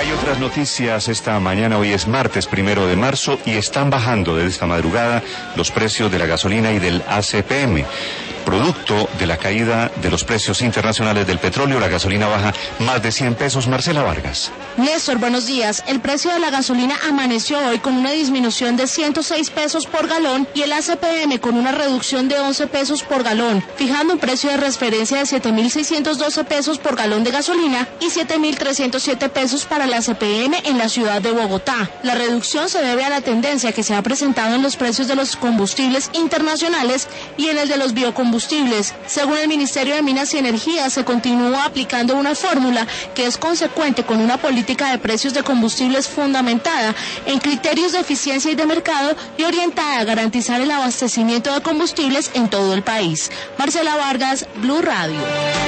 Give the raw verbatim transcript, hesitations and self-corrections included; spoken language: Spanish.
Hay otras noticias esta mañana. Hoy es martes primero de marzo y están bajando desde esta madrugada los precios de la gasolina y del A C P M. Producto de la caída de los precios internacionales del petróleo, la gasolina baja más de cien pesos. Marcela Vargas. Néstor, buenos días. El precio de la gasolina amaneció hoy con una disminución de ciento seis pesos por galón y el A C P M con una reducción de once pesos por galón, fijando un precio de referencia de siete mil seiscientos doce pesos por galón de gasolina y siete mil trescientos siete pesos para el A C P M en la ciudad de Bogotá. La reducción se debe a la tendencia que se ha presentado en los precios de los combustibles internacionales y en el de los biocombustibles. Según el Ministerio de Minas y Energía, se continúa aplicando una fórmula que es consecuente con una política de precios de combustibles fundamentada en criterios de eficiencia y de mercado y orientada a garantizar el abastecimiento de combustibles en todo el país. Marcela Vargas, Blue Radio.